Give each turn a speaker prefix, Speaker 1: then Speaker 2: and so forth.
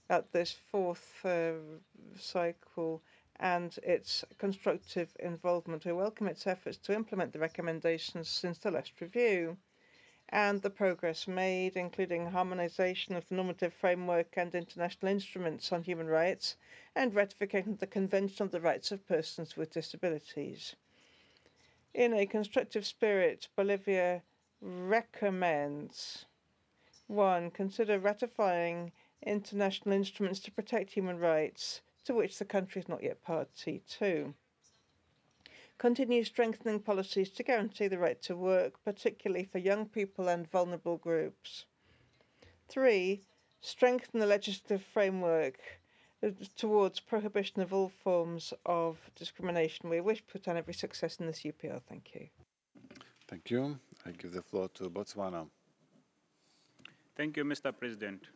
Speaker 1: at this fourth cycle and its constructive involvement. We welcome its efforts to implement the recommendations since the last review and the progress made, including harmonization of the normative framework and international instruments on human rights and ratification of the Convention on the Rights of Persons with Disabilities. In a constructive spirit, Bolivia recommends 1. Consider ratifying international instruments to protect human rights, to which the country is not yet party. 2. Continue strengthening policies to guarantee the right to work, particularly for young people and vulnerable groups. 3. Strengthen the legislative framework towards prohibition of all forms of discrimination. We wish Bhutan every success in this UPR. Thank you.
Speaker 2: Thank you. I give the floor to Botswana.
Speaker 3: Thank you, Mr. President.